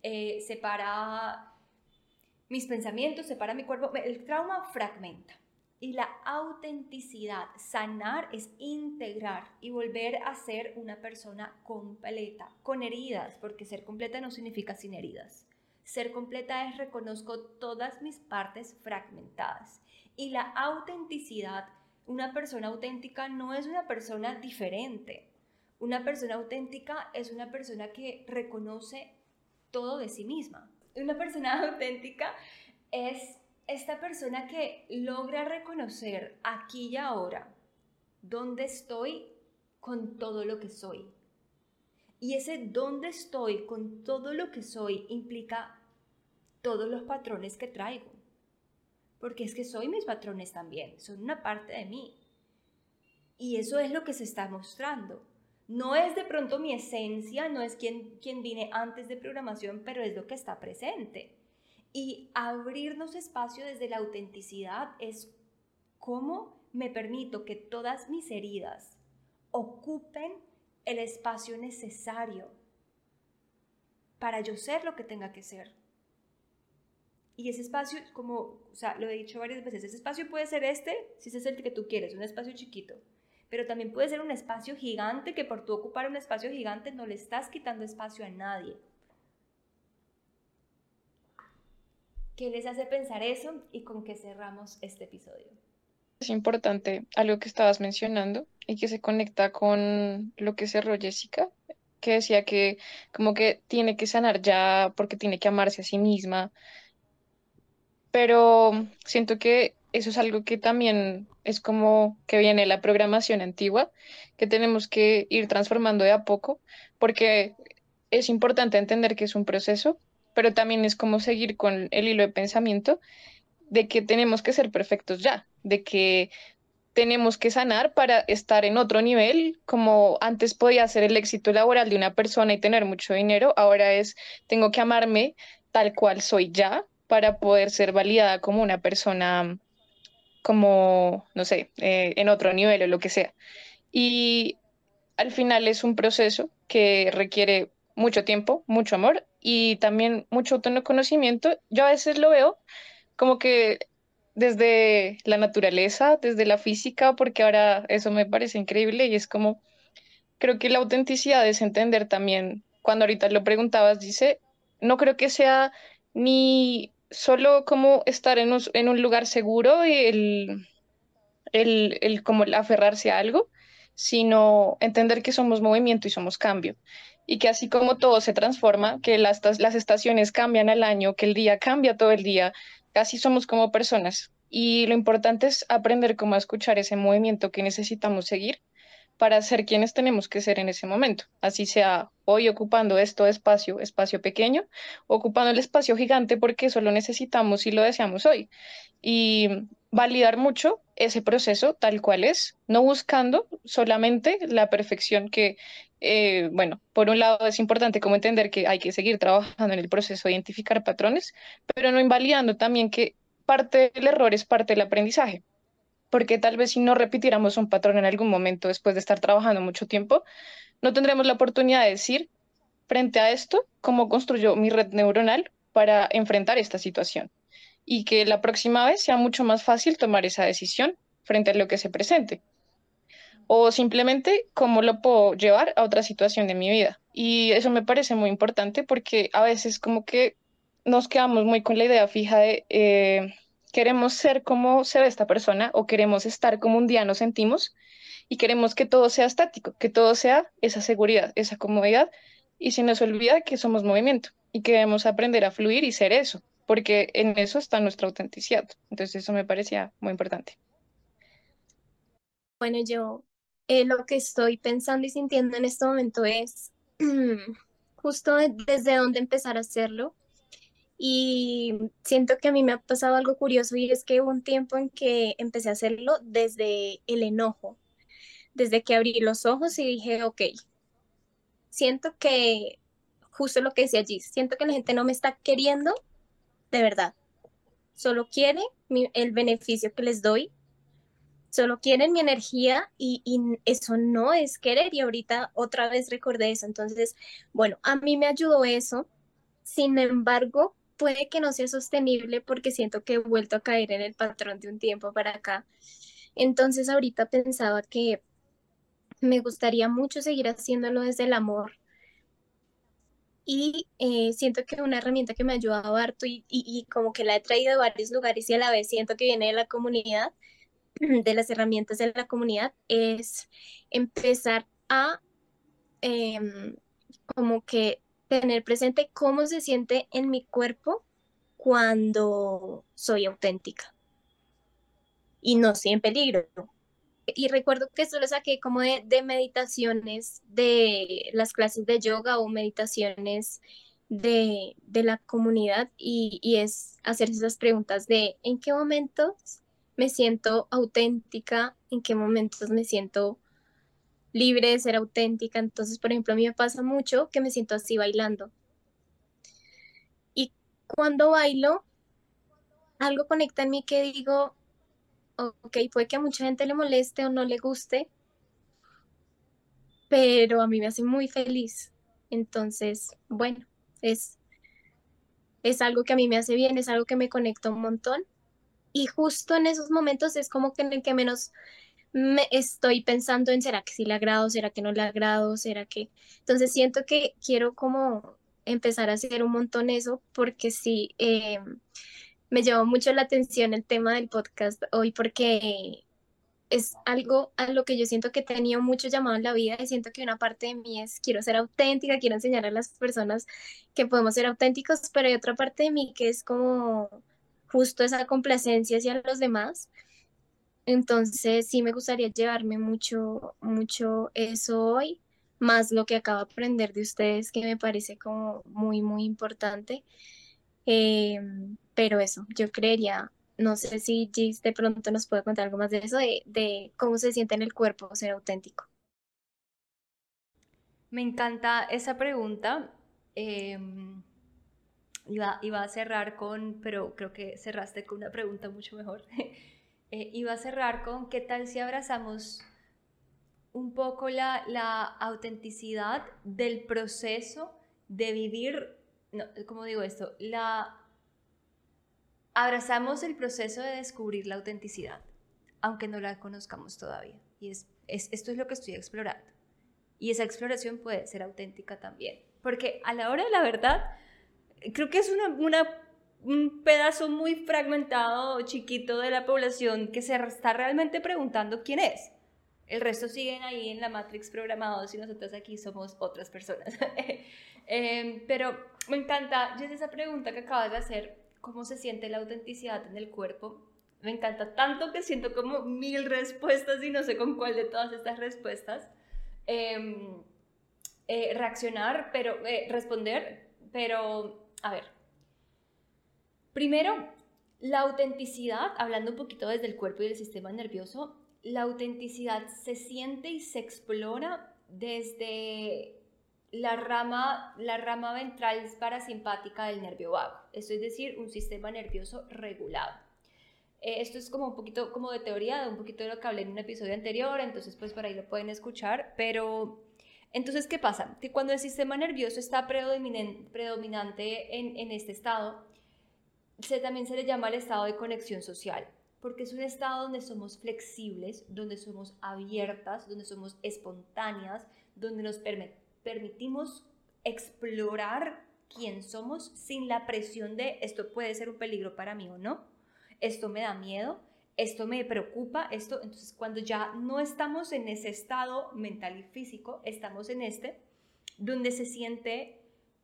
separa mis pensamientos, separa mi cuerpo. El trauma fragmenta. Y la autenticidad, sanar, es integrar y volver a ser una persona completa, con heridas, porque ser completa no significa sin heridas. Ser completa es reconozco todas mis partes fragmentadas. Y la autenticidad, una persona auténtica no es una persona diferente. Una persona auténtica es una persona que reconoce todo de sí misma. Una persona auténtica es esta persona que logra reconocer aquí y ahora dónde estoy con todo lo que soy. Y ese dónde estoy con todo lo que soy implica todos los patrones que traigo. Porque es que soy mis patrones también, son una parte de mí. Y eso es lo que se está mostrando. No es de pronto mi esencia, no es quien vine antes de programación, pero es lo que está presente. Y abrirnos espacio desde la autenticidad es cómo me permito que todas mis heridas ocupen el espacio necesario para yo ser lo que tenga que ser. Y ese espacio, como, o sea, lo he dicho varias veces, ese espacio puede ser si ese es el que tú quieres, un espacio chiquito, pero también puede ser un espacio gigante que por tú ocupar un espacio gigante no le estás quitando espacio a nadie. ¿Qué les hace pensar eso y con qué cerramos este episodio? Es importante algo que estabas mencionando y que se conecta con lo que cerró Jessica, que decía que como que tiene que sanar ya porque tiene que amarse a sí misma, pero siento que eso es algo que también es como que viene de la programación antigua, que tenemos que ir transformando de a poco, porque es importante entender que es un proceso, pero también es como seguir con el hilo de pensamiento de que tenemos que ser perfectos ya, de que tenemos que sanar para estar en otro nivel, como antes podía ser el éxito laboral de una persona y tener mucho dinero, ahora es tengo que amarme tal cual soy ya para poder ser validada como una persona, como, no sé, en otro nivel o lo que sea. Y al final es un proceso que requiere mucho tiempo, mucho amor y también mucho autoconocimiento. Yo a veces lo veo como que desde la naturaleza, desde la física, porque ahora eso me parece increíble y es como, creo que la autenticidad es entender también, cuando ahorita lo preguntabas, dice, no creo que sea ni solo como estar en un lugar seguro y el como el aferrarse a algo, sino entender que somos movimiento y somos cambio. Y que así como todo se transforma, que las estaciones cambian al año, que el día cambia todo el día, así somos como personas. Y lo importante es aprender cómo a escuchar ese movimiento que necesitamos seguir para ser quienes tenemos que ser en ese momento. Así sea hoy ocupando esto espacio, espacio pequeño, ocupando el espacio gigante porque eso lo necesitamos y lo deseamos hoy. Y validar mucho ese proceso tal cual es, no buscando solamente la perfección que, bueno, por un lado es importante como entender que hay que seguir trabajando en el proceso de identificar patrones, pero no invalidando también que parte del error es parte del aprendizaje, porque tal vez si no repitiéramos un patrón en algún momento después de estar trabajando mucho tiempo, no tendremos la oportunidad de decir, frente a esto, cómo construyo mi red neuronal para enfrentar esta situación y que la próxima vez sea mucho más fácil tomar esa decisión frente a lo que se presente o simplemente cómo lo puedo llevar a otra situación de mi vida. Y eso me parece muy importante porque a veces como que nos quedamos muy con la idea fija de queremos ser como se ve esta persona o queremos estar como un día nos sentimos y queremos que todo sea estático, que todo sea esa seguridad, esa comodidad y se nos olvida que somos movimiento y que debemos aprender a fluir y ser eso, porque en eso está nuestra autenticidad. Entonces eso me parecía muy importante. Bueno, yo lo que estoy pensando y sintiendo en este momento es justo desde dónde empezar a hacerlo. Y siento que a mí me ha pasado algo curioso y es que hubo un tiempo en que empecé a hacerlo desde el enojo, desde que abrí los ojos y dije, ok, siento que justo lo que decía allí, siento que la gente no me está queriendo de verdad, solo quiere el beneficio que les doy, solo quieren mi energía y eso no es querer y ahorita otra vez recordé eso, entonces, bueno, a mí me ayudó eso. Sin embargo, puede que no sea sostenible porque siento que he vuelto a caer en el patrón de un tiempo para acá. Entonces, ahorita pensaba que me gustaría mucho seguir haciéndolo desde el amor y siento que una herramienta que me ha ayudado harto y como que la he traído de varios lugares y a la vez siento que viene de la comunidad, de las herramientas de la comunidad, es empezar a em, como que tener presente cómo se siente en mi cuerpo cuando soy auténtica y no estoy en peligro. Y recuerdo que esto lo saqué como de meditaciones de las clases de yoga o meditaciones de la comunidad y es hacerse esas preguntas de en qué momentos me siento auténtica, en qué momentos me siento libre de ser auténtica. Entonces, por ejemplo, a mí me pasa mucho que me siento así bailando. Y cuando bailo, algo conecta en mí que digo, ok, puede que a mucha gente le moleste o no le guste, pero a mí me hace muy feliz. Entonces, bueno, es, es algo que a mí me hace bien, es algo que me conecta un montón. Y justo en esos momentos es como que en el que menos me estoy pensando en, ¿será que sí le agrado? ¿Será que no le agrado? ¿Será que...? Entonces siento que quiero como empezar a hacer un montón eso porque sí, me llamó mucho la atención el tema del podcast hoy porque es algo a lo que yo siento que he tenido mucho llamado en la vida y siento que una parte de mí es quiero ser auténtica, quiero enseñar a las personas que podemos ser auténticos, pero hay otra parte de mí que es como justo esa complacencia hacia los demás. Entonces sí me gustaría llevarme mucho, mucho eso hoy, más lo que acabo de aprender de ustedes, que me parece como muy, muy importante. Eh, pero eso, yo creería, no sé si Gis de pronto nos puede contar algo más de eso, de cómo se siente en el cuerpo ser auténtico. Me encanta esa pregunta. Iba a cerrar con, pero creo que cerraste con una pregunta mucho mejor. Iba a cerrar con qué tal si abrazamos un poco la autenticidad del proceso de vivir, no, ¿cómo digo esto? Abrazamos el proceso de descubrir la autenticidad, aunque no la conozcamos todavía. Y esto es lo que estoy explorando. Y esa exploración puede ser auténtica también. Porque a la hora de la verdad, creo que es un pedazo muy fragmentado, chiquito de la población que se está realmente preguntando quién es. El resto siguen ahí en la Matrix programados y nosotros aquí somos otras personas. Pero me encanta, Jess, esa pregunta que acabas de hacer, ¿cómo se siente la autenticidad en el cuerpo? Me encanta tanto que siento como 1000 respuestas y no sé con cuál de todas estas respuestas reaccionar, pero responder, pero a ver. Primero, la autenticidad, hablando un poquito desde el cuerpo y del sistema nervioso, la autenticidad se siente y se explora desde la rama ventral parasimpática del nervio vago, esto es decir, un sistema nervioso regulado. Esto es como un poquito como de teoría, de un poquito de lo que hablé en un episodio anterior, entonces pues por ahí lo pueden escuchar, pero entonces ¿qué pasa? Que cuando el sistema nervioso está predominante en este estado, también se le llama el estado de conexión social, porque es un estado donde somos flexibles, donde somos abiertas, donde somos espontáneas, donde nos permitimos explorar quién somos sin la presión de esto puede ser un peligro para mí o no, esto me da miedo, esto me preocupa, entonces cuando ya no estamos en ese estado mental y físico, estamos en donde se siente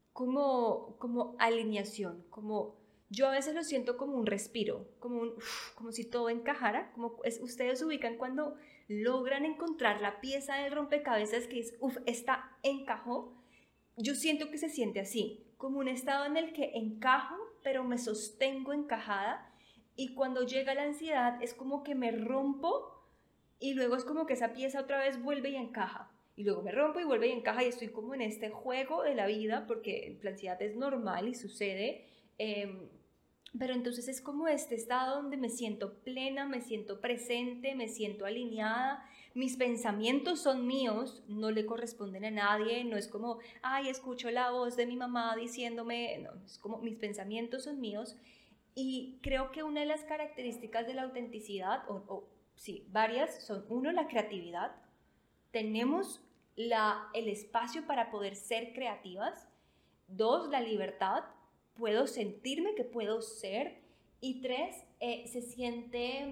como alineación, como yo a veces lo siento como un respiro, como si todo encajara, ustedes ubican cuando logran encontrar la pieza del rompecabezas que es, esta encajó. Yo siento que se siente así, como un estado en el que encajo, pero me sostengo encajada, y cuando llega la ansiedad es como que me rompo y luego es como que esa pieza otra vez vuelve y encaja. Y luego me rompo y vuelve y encaja y estoy como en este juego de la vida porque la ansiedad es normal y sucede. Pero entonces es como este estado donde me siento plena, me siento presente, me siento alineada, mis pensamientos son míos, no le corresponden a nadie, no es como, ay, escucho la voz de mi mamá diciéndome, no, es como mis pensamientos son míos. Y creo que una de las características de la autenticidad, sí, varias, son uno, la creatividad, tenemos el espacio para poder ser creativas, dos, la libertad, puedo sentirme que puedo ser, y tres, se siente,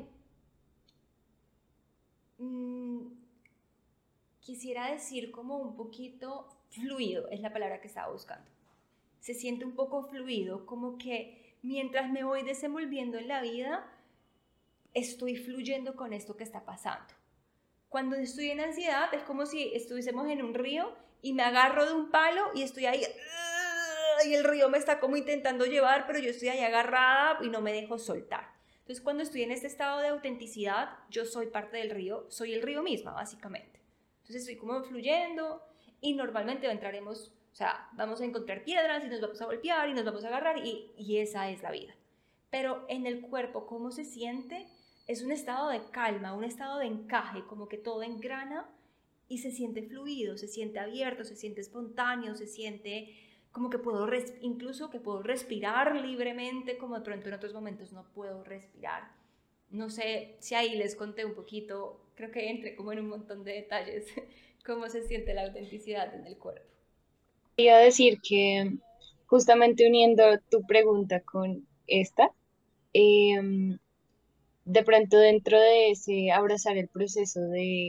quisiera decir como un poquito fluido, es la palabra que estaba buscando, se siente un poco fluido, como que mientras me voy desenvolviendo en la vida, estoy fluyendo con esto que está pasando. Cuando estoy en ansiedad es como si estuviésemos en un río y me agarro de un palo y estoy ahí y el río me está como intentando llevar, pero yo estoy ahí agarrada y no me dejo soltar. Entonces, cuando estoy en este estado de autenticidad, yo soy parte del río, soy el río misma, básicamente. Entonces, estoy como fluyendo y normalmente entraremos, o sea, vamos a encontrar piedras y nos vamos a golpear y nos vamos a agarrar y esa es la vida. Pero en el cuerpo, ¿cómo se siente? Es un estado de calma, un estado de encaje, como que todo engrana y se siente fluido, se siente abierto, se siente espontáneo, se siente como que incluso que puedo respirar libremente, como de pronto en otros momentos no puedo respirar. No sé si ahí les conté un poquito, creo que entré como en un montón de detalles, cómo se siente la autenticidad en el cuerpo. Quería decir que justamente uniendo tu pregunta con esta, em, de pronto dentro de ese abrazar el proceso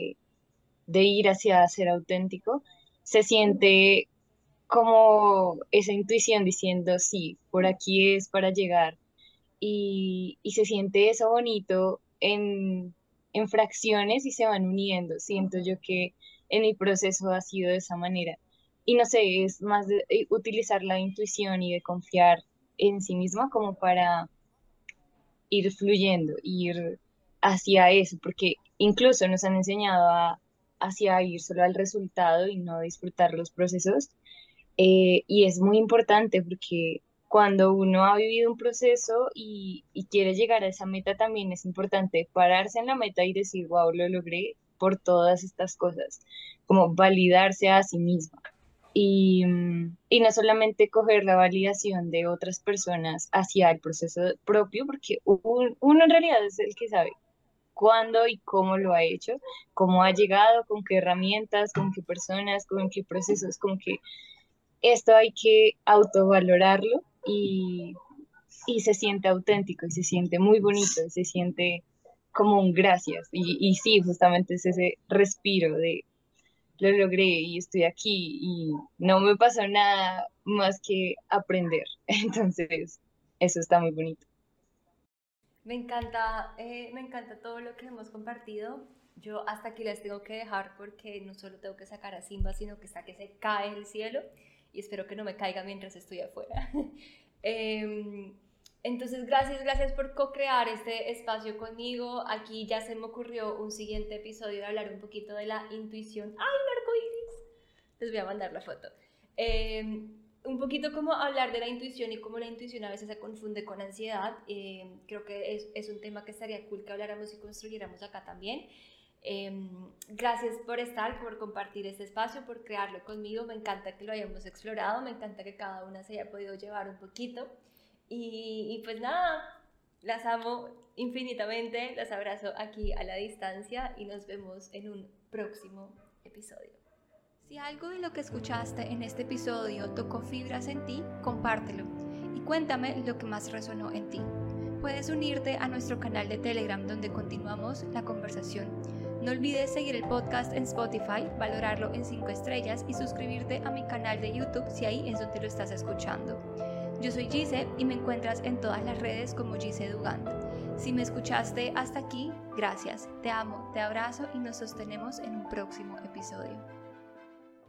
de ir hacia ser auténtico, se siente como esa intuición diciendo, sí, por aquí es para llegar. Y se siente eso bonito en fracciones y se van uniendo. Siento yo que en mi proceso ha sido de esa manera. Y no sé, es más de utilizar la intuición y de confiar en sí misma como para ir fluyendo, ir hacia eso, porque incluso nos han enseñado hacia ir solo al resultado y no disfrutar los procesos. Y es muy importante porque cuando uno ha vivido un proceso y quiere llegar a esa meta, también es importante pararse en la meta y decir, wow, lo logré por todas estas cosas, como validarse a sí misma. Y no solamente coger la validación de otras personas hacia el proceso propio, porque uno en realidad es el que sabe cuándo y cómo lo ha hecho, cómo ha llegado, con qué herramientas, con qué personas, con qué procesos, con qué esto hay que autovalorarlo y se siente auténtico y se siente muy bonito y se siente como un gracias. Y sí, justamente es ese respiro de lo logré y estoy aquí y no me pasó nada más que aprender. Entonces, eso está muy bonito. Me encanta todo lo que hemos compartido. Yo hasta aquí les tengo que dejar porque no solo tengo que sacar a Simba, sino que hasta que se cae el cielo y espero que no me caiga mientras estoy afuera. Entonces, gracias por co-crear este espacio conmigo. Aquí ya se me ocurrió un siguiente episodio de hablar un poquito de la intuición. ¡Ay, un arco iris! Les voy a mandar la foto. Un poquito como hablar de la intuición y cómo la intuición a veces se confunde con ansiedad. Creo que es un tema que estaría cool que habláramos y construyéramos acá también. Gracias por estar, por compartir este espacio, por crearlo conmigo. Me encanta que lo hayamos explorado, me encanta que cada una se haya podido llevar un poquito. Y pues nada, las amo infinitamente, las abrazo aquí a la distancia y nos vemos en un próximo episodio. Si algo de lo que escuchaste en este episodio tocó fibras en ti, compártelo y cuéntame lo que más resonó en ti. Puedes unirte a nuestro canal de Telegram donde continuamos la conversación. No olvides seguir el podcast en Spotify, valorarlo en 5 estrellas y suscribirte a mi canal de YouTube si ahí es donde lo estás escuchando. Yo soy Gise y me encuentras en todas las redes como Gise Dugand. Si me escuchaste hasta aquí, gracias, te amo, te abrazo y nos sostenemos en un próximo episodio.